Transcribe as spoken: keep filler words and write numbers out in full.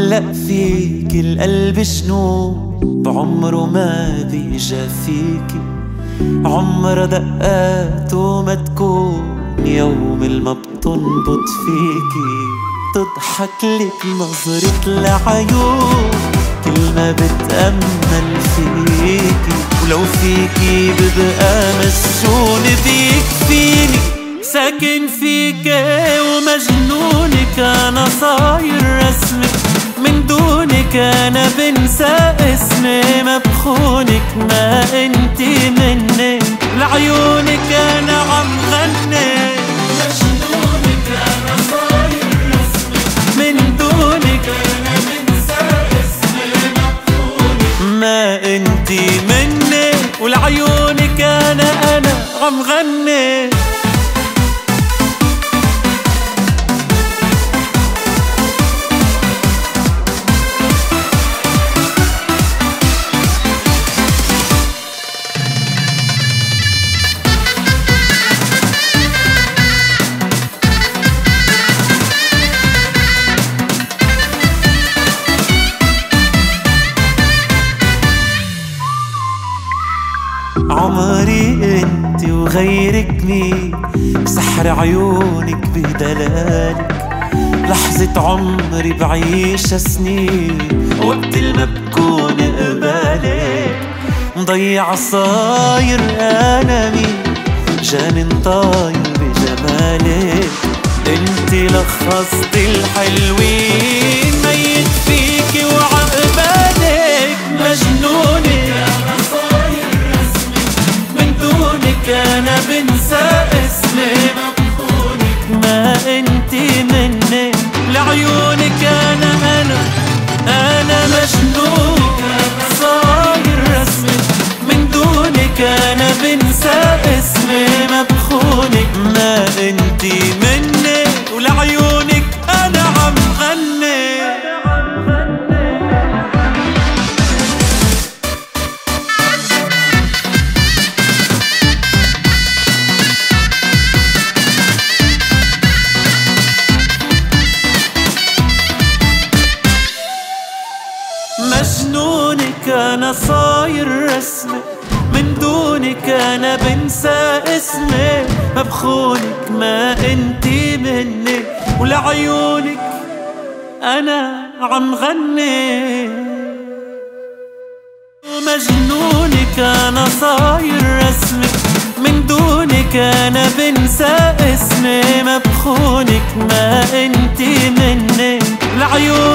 معلق فيكي القلب شنو بعمره ما بيجا فيكي، عمر دقاته ما تكون يوم الما بتنبض فيكي. تضحك لك نظرة العيون كل ما بتأمل فيكي، ولو فيكي ببقى مسجون بيكفيني. ساكن فيكي ومجنونك أنا صاير رسمك، من دونك أنا بنسى اسمي. ما بخونك ما انتي مني، لعيونك أنا عم غني. مجنونك أنا صاير رسمك، من دونك أنا بنسى اسمي. ما بخونك ما انتي مني، ولعيونك أنا أنا عم غني. عمري انت وغيرك مين، بسحر عيونك بدلالك. لحظة عمري بعيشها سنين، وقت الما بكون قبالك. مضيع صاير انا مين، جانن طاير بجمالك. انت لخصت الحلوين، ميت فيكي وعقبالك. مجنونك أنا بنسى اسمي، ما بخونك ما انتي مني، لعيونك أنا أنا أنا مجنون صاير رسمي. من دونك أنا بنسى اسمي، ما بخونك ما انتي مني، ولعيونك أنا عم غني. مجنونك أنا صاير رسمي، من دونك أنا بنسى اسمي. ما بخونك ما انتي مني، ولعيونك أنا عم غني. مجنونك أنا صاير رسمي، من دونك أنا بنسى اسمي. ما بخونك ما انتي مني، لعيونك